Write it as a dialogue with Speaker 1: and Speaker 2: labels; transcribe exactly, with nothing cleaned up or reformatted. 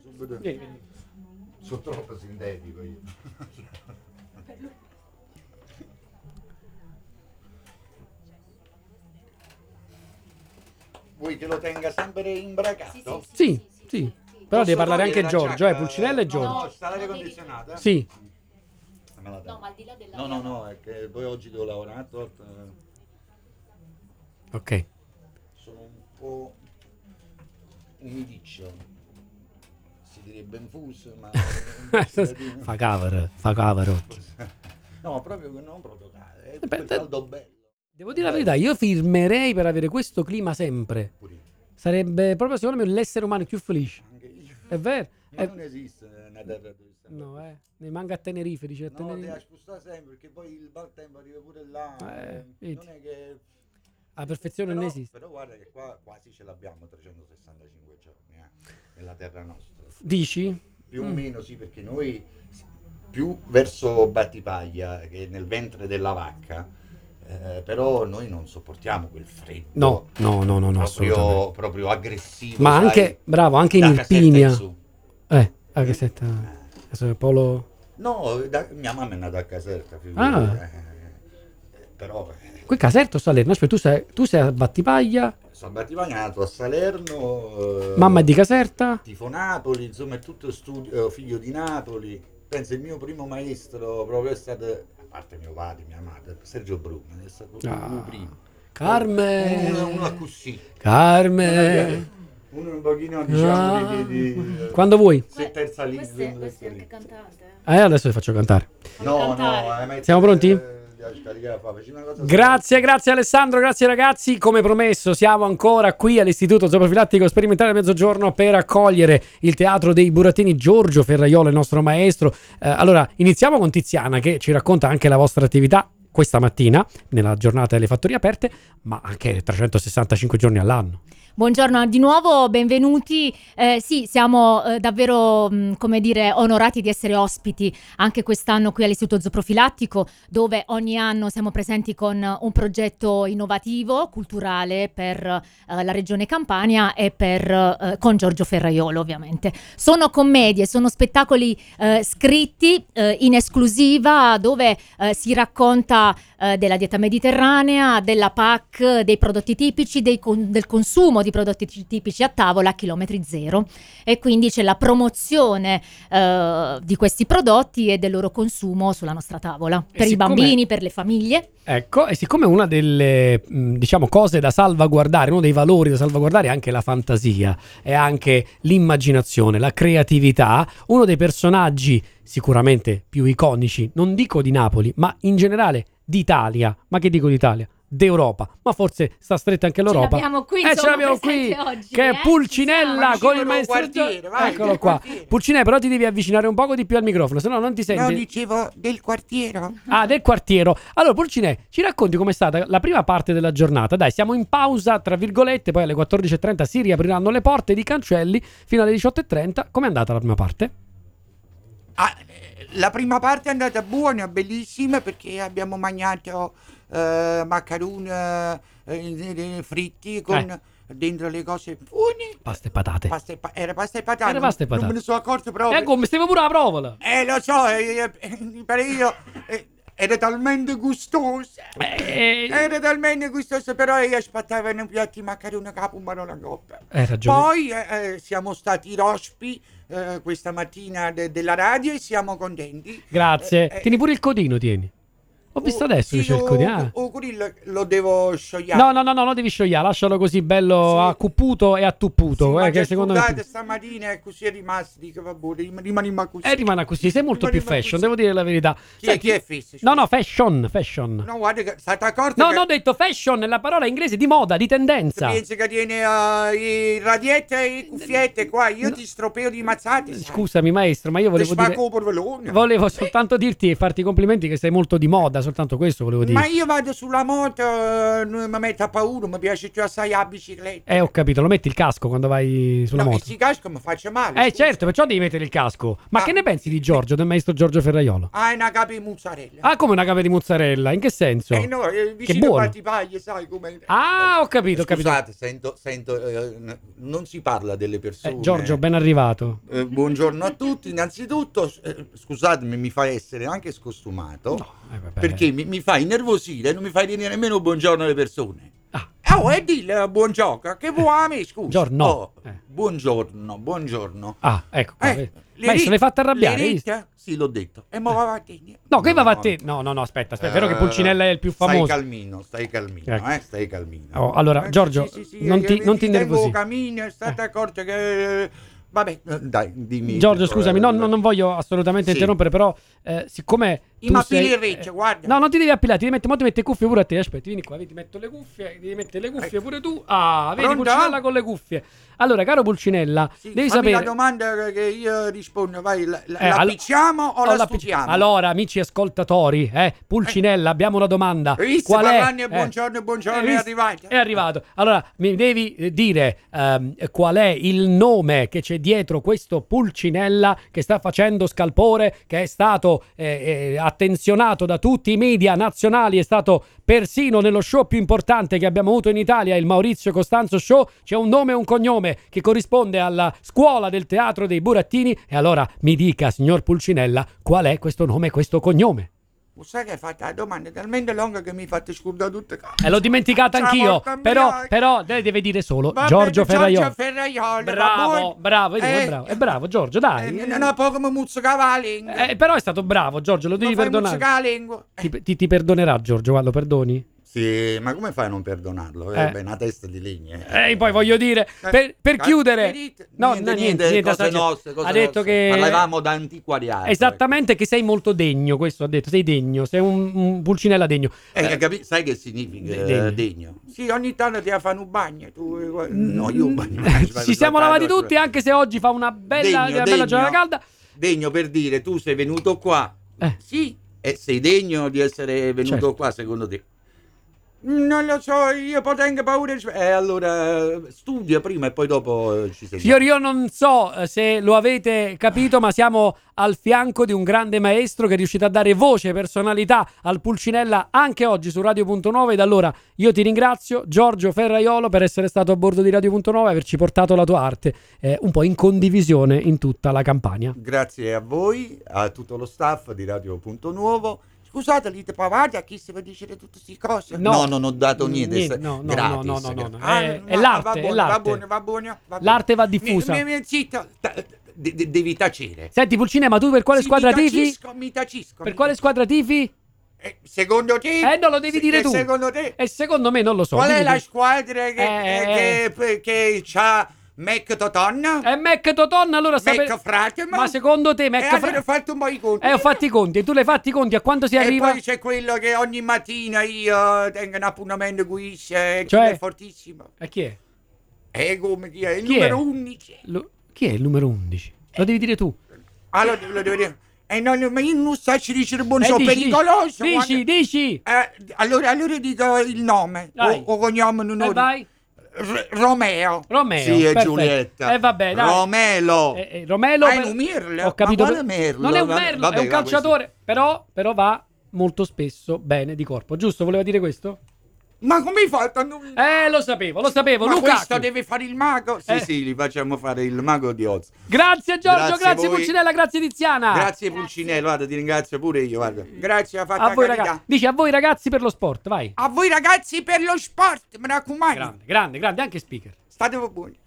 Speaker 1: subito. Sì. Sono troppo sintetico io. Vuoi che lo tenga sempre imbracato?
Speaker 2: Sì, sì, sì, sì, sì. Però deve parlare anche Giorgio, eh, Pulcinella e Giorgio.
Speaker 1: No, sta l'aria condizionata?
Speaker 2: Sì.
Speaker 3: No, ma al di là della...
Speaker 1: No, no, no, è che poi oggi devo lavorare.
Speaker 2: Ok.
Speaker 1: Sono un po' umidiccio. Si direbbe infuso, ma...
Speaker 2: fa cover, fa cover.
Speaker 1: No, proprio non proprio caldo, è
Speaker 2: Beh,
Speaker 1: quel caldo bello.
Speaker 2: Devo dire la verità, io firmerei per avere questo clima sempre. Sarebbe proprio secondo me l'essere umano più felice.
Speaker 1: Anche io.
Speaker 2: È vero?
Speaker 1: Ma
Speaker 2: È...
Speaker 1: non esiste una terra dove sta.
Speaker 2: No, eh. Ne manca a Tenerife, dice a
Speaker 1: No,
Speaker 2: Tenerife.
Speaker 1: devi spostare sempre perché poi il bel tempo arriva pure là.
Speaker 2: Eh,
Speaker 1: non è che...
Speaker 2: La perfezione
Speaker 1: però,
Speaker 2: non esiste.
Speaker 1: Però guarda che qua quasi ce l'abbiamo trecentosessantacinque giorni eh, nella terra nostra.
Speaker 2: Dici?
Speaker 1: Più o
Speaker 2: Mm.
Speaker 1: meno sì, perché noi più verso Battipaglia che nel ventre della vacca. Eh, però noi non sopportiamo quel freddo.
Speaker 2: No, no, no, no, no
Speaker 1: proprio, proprio aggressivo.
Speaker 2: Ma
Speaker 1: sai,
Speaker 2: anche, bravo, anche in Irpinia. Eh, a Caserta. Eh. Polo...
Speaker 1: No, da, mia mamma è nata a Caserta.
Speaker 2: Ah.
Speaker 1: Eh, però...
Speaker 2: Qui Caserta o Salerno? Aspetta, tu sei, tu sei a Battipaglia?
Speaker 1: Sono a Battipaglia, nato a Salerno. Eh,
Speaker 2: Mamma è di Caserta?
Speaker 1: Tifo Napoli, insomma è tutto studio, figlio di Napoli. Penso il mio primo maestro proprio è stato... a parte mio padre, mia madre, Sergio Bruno, è stato ah, uno primo.
Speaker 2: Carme!
Speaker 1: Uno, uno a così.
Speaker 2: Carme!
Speaker 1: Uno un pochino, diciamo,
Speaker 2: ah.
Speaker 1: di, di, di...
Speaker 2: Quando vuoi?
Speaker 1: Se terza lingua.
Speaker 3: Questo è, questo è anche cantante?
Speaker 2: Eh, adesso vi faccio cantare.
Speaker 1: No,
Speaker 3: cantare.
Speaker 1: no, eh,
Speaker 2: siamo pronti?
Speaker 1: Eh,
Speaker 2: Grazie, grazie Alessandro, grazie ragazzi. Come promesso siamo ancora qui all'Istituto Zooprofilattico Sperimentale Mezzogiorno per accogliere il Teatro dei Burattini. Giorgio Ferraiolo, il nostro maestro. eh, Allora, iniziamo con Tiziana che ci racconta anche la vostra attività questa mattina nella giornata delle fattorie aperte, ma anche trecentosessantacinque giorni all'anno.
Speaker 3: Buongiorno di nuovo, benvenuti. Eh, sì, siamo eh, davvero, mh, come dire, onorati di essere ospiti anche quest'anno qui all'Istituto Zooprofilattico, dove ogni anno siamo presenti con un progetto innovativo, culturale per eh, la Regione Campania e per, eh, con Giorgio Ferraiolo ovviamente. Sono commedie, sono spettacoli eh, scritti eh, in esclusiva dove eh, si racconta eh, della dieta mediterranea, della P A C, dei prodotti tipici, dei con- del consumo di prodotti tipici a tavola a chilometri zero, e quindi c'è la promozione eh, di questi prodotti e del loro consumo sulla nostra tavola
Speaker 2: E
Speaker 3: per
Speaker 2: siccome...
Speaker 3: i bambini, per le famiglie.
Speaker 2: Ecco, e siccome una delle mh, diciamo cose da salvaguardare, uno dei valori da salvaguardare è anche la fantasia, è anche l'immaginazione, la creatività, uno dei personaggi sicuramente più iconici, non dico di Napoli, ma in generale d'Italia, ma che dico d'Italia? D'Europa, ma forse sta stretta anche l'Europa.
Speaker 3: Ce l'abbiamo qui,
Speaker 2: eh, ce l'abbiamo qui
Speaker 3: oggi,
Speaker 2: che è
Speaker 3: eh?
Speaker 2: Pulcinella con il maestro
Speaker 1: quartiere, vai,
Speaker 2: eccolo qua.
Speaker 1: quartiere.
Speaker 2: Pulcinella, però ti devi avvicinare un poco di più al microfono, se no non ti senti.
Speaker 4: No, dicevo del quartiere.
Speaker 2: Ah, del quartiere. Allora, Pulcinella, ci racconti com'è stata la prima parte della giornata? Dai, siamo in pausa, tra virgolette, poi alle quattordici e trenta si riapriranno le porte di cancelli fino alle diciotto e trenta. Com'è andata la prima parte?
Speaker 4: Ah, la prima parte è andata buona, bellissima, perché abbiamo mangiato eh, macaroni eh, fritti con
Speaker 2: Eh.
Speaker 4: dentro le cose buone.
Speaker 2: Pasta e patate.
Speaker 4: Pasta e pa- era pasta e patate.
Speaker 2: Era pasta e
Speaker 4: Non
Speaker 2: patate.
Speaker 4: me ne sono accorto proprio.
Speaker 2: Eh, come stiamo pure la provola.
Speaker 4: Eh, lo so, eh, eh, per io eh, era talmente gustosa.
Speaker 2: Eh,
Speaker 4: Era talmente gustosa, però io aspettavo un piatto di macaroni capo, ma non la coppa.
Speaker 2: Hai ragione.
Speaker 4: Poi eh, eh, siamo stati rospi eh, questa mattina de- della radio e siamo contenti.
Speaker 2: Grazie.
Speaker 4: Eh, eh,
Speaker 2: Tieni pure il codino, tieni. Ho visto
Speaker 4: oh,
Speaker 2: adesso che
Speaker 4: sì,
Speaker 2: c'è il
Speaker 4: oh,
Speaker 2: codino. Ah.
Speaker 4: oh, quello lo devo sciogliere.
Speaker 2: No, no, no, no, non devi sciogliere, lascialo così bello
Speaker 4: Sì.
Speaker 2: accupputo e attupputo.
Speaker 4: Sì,
Speaker 2: eh,
Speaker 4: ma
Speaker 2: che
Speaker 4: che
Speaker 2: secondo me.
Speaker 4: scusate, stamattina è così è rimasto, dico vabbè, rim- rimaniamo così.
Speaker 2: Eh, rimane così, sei molto più
Speaker 4: Rimaniamo
Speaker 2: fashion,
Speaker 4: così.
Speaker 2: devo dire la verità.
Speaker 4: Chi è, chi è fisso?
Speaker 2: No, no, fashion, fashion.
Speaker 4: No, guarda, che state accorti
Speaker 2: No,
Speaker 4: che
Speaker 2: no, ho detto fashion, è la parola inglese di moda, di tendenza.
Speaker 4: pensi che tiene uh, i radiette e i cuffiette qua, io
Speaker 2: No.
Speaker 4: ti stropeo di mazzate. sai.
Speaker 2: Scusami maestro, ma io
Speaker 4: Ti
Speaker 2: volevo dire
Speaker 4: spacco il porvelone.
Speaker 2: volevo soltanto dirti e farti i complimenti che sei molto di moda, soltanto questo volevo dire.
Speaker 4: Ma io vado sulla moto, eh, non mi metto a paura, mi piace più assai la bicicletta.
Speaker 2: Eh, ho capito, lo metti il casco quando vai sulla
Speaker 4: No,
Speaker 2: moto.
Speaker 4: questi casco mi faccio male.
Speaker 2: Eh,
Speaker 4: scusa.
Speaker 2: certo, perciò devi mettere il casco. Ma
Speaker 4: Ah.
Speaker 2: che ne pensi di Giorgio, del maestro Giorgio Ferraiolo?
Speaker 4: Ah, è una capa di mozzarella.
Speaker 2: Ah, come una capa di mozzarella? In che senso?
Speaker 4: Eh no, eh,
Speaker 2: Che
Speaker 4: vicino
Speaker 2: buono.
Speaker 4: a Battipaglia, sai come.
Speaker 2: Ah, ho capito, ho capito.
Speaker 1: Scusate, sento, sento eh, n- non si parla delle persone.
Speaker 2: Eh, Giorgio, ben arrivato.
Speaker 1: Eh, buongiorno a tutti, innanzitutto eh, scusatemi, mi fa essere anche scostumato
Speaker 2: Eh, vabbè.
Speaker 1: perché mi, mi fa innervosire e non mi fai dire nemmeno buongiorno alle persone.
Speaker 2: Ah,
Speaker 4: Oh, e dille buon gioco, che vuoi a me, scusa?
Speaker 2: Giorno.
Speaker 1: Oh,
Speaker 2: Eh.
Speaker 1: buongiorno, buongiorno.
Speaker 2: ah, ecco qua.
Speaker 4: Eh,
Speaker 2: vedi.
Speaker 4: le
Speaker 2: Maestro,
Speaker 4: ri-
Speaker 2: l'hai fatta arrabbiare?
Speaker 4: le
Speaker 2: hai
Speaker 4: ricche?
Speaker 2: visto?
Speaker 1: Sì, l'ho detto.
Speaker 4: E mo va a te.
Speaker 2: No, che
Speaker 1: No,
Speaker 2: va a
Speaker 1: no.
Speaker 2: te? No, no, no, aspetta, aspetta. È vero che
Speaker 1: Eh,
Speaker 2: Pulcinella è il più famoso.
Speaker 1: Stai calmino, stai calmino,
Speaker 2: Ecco.
Speaker 1: eh, stai calmino.
Speaker 2: Oh, allora,
Speaker 4: Eh,
Speaker 2: Giorgio,
Speaker 4: sì, sì, sì,
Speaker 2: non
Speaker 4: io
Speaker 2: ti,
Speaker 4: mi-
Speaker 2: non ti
Speaker 4: mi tengo
Speaker 2: innervosire.
Speaker 4: cammino, state accorti che. Vabbè,
Speaker 1: Eh, Dai, dimmi.
Speaker 2: Giorgio,
Speaker 1: eh,
Speaker 2: scusami, no, no, non voglio assolutamente
Speaker 1: Sì.
Speaker 2: interrompere, però eh, siccome
Speaker 4: I
Speaker 2: tu
Speaker 4: mappili
Speaker 2: sei...
Speaker 4: ricci,
Speaker 2: eh,
Speaker 4: guarda.
Speaker 2: No, non ti devi appillare, ti devi mettere, mo ti mette cuffie pure a te, aspetta, vieni qua, vedi, ti metto le cuffie, devi mettere le cuffie pure tu. Ah, vedi
Speaker 4: Pronto?
Speaker 2: Pulcinella con le cuffie. Allora, caro Pulcinella,
Speaker 4: Sì,
Speaker 2: devi
Speaker 4: fammi
Speaker 2: sapere...
Speaker 4: la domanda che io rispondo, vai, la, la,
Speaker 2: Eh,
Speaker 4: la
Speaker 2: all-
Speaker 4: picciamo o
Speaker 2: Oh,
Speaker 4: la
Speaker 2: la pic-
Speaker 4: studiamo?
Speaker 2: Allora, amici ascoltatori, eh, Pulcinella, abbiamo una domanda.
Speaker 4: Hai visto,
Speaker 2: Qual è?
Speaker 4: parlando e buongiorno, buongiorno,
Speaker 2: Hai
Speaker 4: è
Speaker 2: visto?
Speaker 4: arrivato.
Speaker 2: È arrivato. Allora, mi devi eh, dire ehm, qual è il nome che c'è dietro questo Pulcinella che sta facendo scalpore, che è stato eh, eh, attenzionato da tutti i media nazionali, è stato persino nello show più importante che abbiamo avuto in Italia, il Maurizio Costanzo Show. C'è un nome e un cognome che corrisponde alla scuola del teatro dei burattini. E allora mi dica, signor Pulcinella, qual è questo nome e questo cognome?
Speaker 4: Ma sai che hai fatto la domanda talmente lunga che mi fate scordare tutte cose.
Speaker 2: E l'ho dimenticata
Speaker 4: Ciao,
Speaker 2: anch'io,
Speaker 4: porca
Speaker 2: però,
Speaker 4: mia.
Speaker 2: però lei deve dire solo
Speaker 4: Va
Speaker 2: Giorgio
Speaker 4: bene,
Speaker 2: Ferraiolo.
Speaker 4: Giorgio Ferraiolo, va
Speaker 2: Bravo,
Speaker 4: buono.
Speaker 2: bravo, vedi, è
Speaker 4: Eh,
Speaker 2: bravo, è bravo Giorgio, dai.
Speaker 4: Eh, non ho poco mi muzzica la lingua.
Speaker 2: Eh, però è stato bravo Giorgio, lo devi
Speaker 4: Mi fai
Speaker 2: perdonare.
Speaker 4: muzzicare la lingua. Eh,
Speaker 2: Ti, ti- ti perdonerà Giorgio, guarda, lo perdoni?
Speaker 1: Sì, ma come fai a non perdonarlo?
Speaker 2: Eh.
Speaker 1: Eh, beh, una testa di legno.
Speaker 2: E eh, poi voglio dire, per, per
Speaker 4: eh,
Speaker 2: chiudere...
Speaker 4: vedete?
Speaker 2: No,
Speaker 1: niente,
Speaker 2: no,
Speaker 1: niente, cose
Speaker 2: assaggio-
Speaker 1: nostre, cose
Speaker 2: ha detto
Speaker 1: nostre.
Speaker 2: che...
Speaker 1: Parlavamo d'antiquariato.
Speaker 2: Esattamente, che sei molto degno, questo ha detto, sei degno, sei un, un Pulcinella degno.
Speaker 1: Eh, eh, capi- sai che significa
Speaker 2: De-
Speaker 1: eh,
Speaker 2: degno.
Speaker 1: degno?
Speaker 4: Sì, ogni tanto ti fa un bagno. Tu, eh,
Speaker 1: No, io un bagno.
Speaker 2: Ci siamo lavati tutti, anche se oggi fa una bella,
Speaker 1: Degno,
Speaker 2: una bella
Speaker 1: degno.
Speaker 2: giornata calda.
Speaker 1: Degno per dire, tu sei venuto qua
Speaker 2: Eh,
Speaker 4: Sì,
Speaker 1: e sei degno di essere venuto
Speaker 2: Certo.
Speaker 1: qua, secondo te?
Speaker 4: non lo so, io poi tengo paura. di-
Speaker 1: Eh, allora studia prima e poi dopo eh, ci sei.
Speaker 2: Signori, io non so eh, se lo avete capito, ma siamo al fianco di un grande maestro che è riuscito a dare voce e personalità al Pulcinella anche oggi su Radio Punto nove. Ed allora io ti ringrazio, Giorgio Ferraiolo, per essere stato a bordo di Radio Punto nove e averci portato la tua arte eh, un po' in condivisione in tutta la Campania.
Speaker 1: Grazie a voi, a tutto lo staff di Radio Punto Nuovo.
Speaker 4: Scusate, lite pavati a chi si può dire tutte queste cose.
Speaker 2: No.
Speaker 1: No, non ho dato niente,
Speaker 2: Niente,
Speaker 1: è
Speaker 2: no, no,
Speaker 1: gratis,
Speaker 2: no, no, no, no, no.
Speaker 4: Ah,
Speaker 2: È-
Speaker 4: no,
Speaker 2: è
Speaker 4: va
Speaker 2: l'arte,
Speaker 4: buono,
Speaker 2: è l'arte.
Speaker 4: Va buono, va buono, va buono.
Speaker 2: L'arte va diffusa.
Speaker 4: Mi, mi, mi, zitto.
Speaker 1: Ta- de- de- devi tacere.
Speaker 2: Senti Pulcinella, ma tu per quale
Speaker 4: Sì,
Speaker 2: squadra
Speaker 4: mi
Speaker 2: tifi?
Speaker 4: tacisco, Mi tacisco.
Speaker 2: Per
Speaker 4: mi
Speaker 2: quale squadra tifi?
Speaker 4: Eh, secondo te?
Speaker 2: Eh, non lo devi
Speaker 4: Se-
Speaker 2: dire
Speaker 4: eh,
Speaker 2: tu.
Speaker 4: Secondo te?
Speaker 2: E secondo me non lo so.
Speaker 4: Qual è
Speaker 2: dimmi
Speaker 4: la
Speaker 2: tu.
Speaker 4: squadra che,
Speaker 2: Eh,
Speaker 4: che, che, che c'ha Mac Toton?
Speaker 2: È Mac Toton, allora sape-
Speaker 4: Mac Fratemo?
Speaker 2: Ma secondo te
Speaker 4: E
Speaker 2: Mac
Speaker 4: allora
Speaker 2: Fra-
Speaker 4: ho fatto un po' i conti.
Speaker 2: Eh, ho fatto i conti. E tu l'hai fatti i conti? A quanto si
Speaker 4: E
Speaker 2: arriva?
Speaker 4: poi c'è quello che ogni mattina io tengo un appuntamento con Isce,
Speaker 2: Cioè?
Speaker 4: è fortissimo.
Speaker 2: E chi è?
Speaker 4: E come chi è? Il
Speaker 2: Chi
Speaker 4: numero
Speaker 2: è?
Speaker 4: undici.
Speaker 2: Lo- Chi è il numero undici? Lo devi dire tu.
Speaker 4: Allora lo devo dire. E non, ma io non so ci dice buon
Speaker 2: Eh,
Speaker 4: so,
Speaker 2: dici,
Speaker 4: pericoloso.
Speaker 2: Dici,
Speaker 4: guarda.
Speaker 2: dici.
Speaker 4: Eh, allora, allora dico il nome.
Speaker 2: Dai.
Speaker 4: O, o cognome non
Speaker 2: E
Speaker 4: ho-
Speaker 2: vai.
Speaker 4: R- Romeo.
Speaker 2: Romeo.
Speaker 1: Sì, è
Speaker 2: perfetto.
Speaker 1: Giulietta.
Speaker 2: E vabbè, dai.
Speaker 1: Romelo.
Speaker 2: Eh, eh, Romelo.
Speaker 4: Ah, è
Speaker 2: per-
Speaker 4: un Merlo?
Speaker 2: Ho capito.
Speaker 1: Ma
Speaker 2: per-
Speaker 1: quale Merlo?
Speaker 2: Non è un
Speaker 1: Vabbè,
Speaker 2: merlo,
Speaker 1: vabbè,
Speaker 2: è un
Speaker 1: vabbè,
Speaker 2: calciatore. Però, però va molto spesso bene di corpo. Giusto? Voleva dire questo?
Speaker 4: Ma come hai fatto? a non-
Speaker 2: Eh, lo sapevo, lo sapevo.
Speaker 4: Ma
Speaker 2: Lukaku.
Speaker 4: questo deve fare il mago?
Speaker 1: Sì,
Speaker 2: Eh.
Speaker 1: sì, gli facciamo fare il mago di Oz.
Speaker 2: Grazie Giorgio,
Speaker 1: Grazie
Speaker 2: grazie,
Speaker 1: a voi.
Speaker 2: Pulcinella, grazie Tiziana.
Speaker 1: Grazie Pulcinello, guarda, ti ringrazio pure io, guarda.
Speaker 4: Grazie, ha fatto
Speaker 2: A
Speaker 4: la
Speaker 2: voi
Speaker 4: carità.
Speaker 2: ragazzi. Dici a voi ragazzi per lo sport, vai.
Speaker 4: A voi ragazzi per lo sport, mi raccomando.
Speaker 2: Grande, grande, grande, anche speaker.
Speaker 4: State buoni.